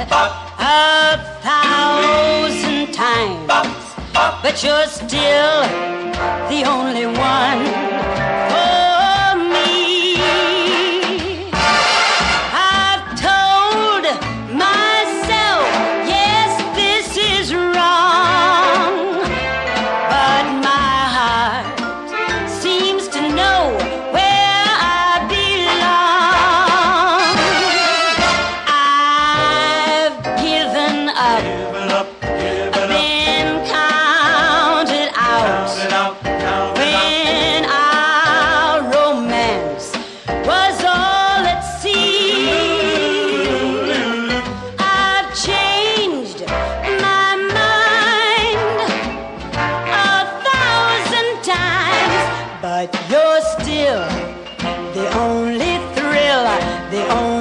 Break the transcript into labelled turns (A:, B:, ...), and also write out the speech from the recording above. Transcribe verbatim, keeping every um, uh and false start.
A: a thousand times, but you're still the only one for me. I've told myself, yes, this is wrong, but my heart seems to know where I belong. I've given up,
B: Given up, given
A: I've
B: up,
A: been counted out
B: count it out, count it
A: when our romance was all at sea. I've changed my mind a thousand times, but you're still the only thrill, the only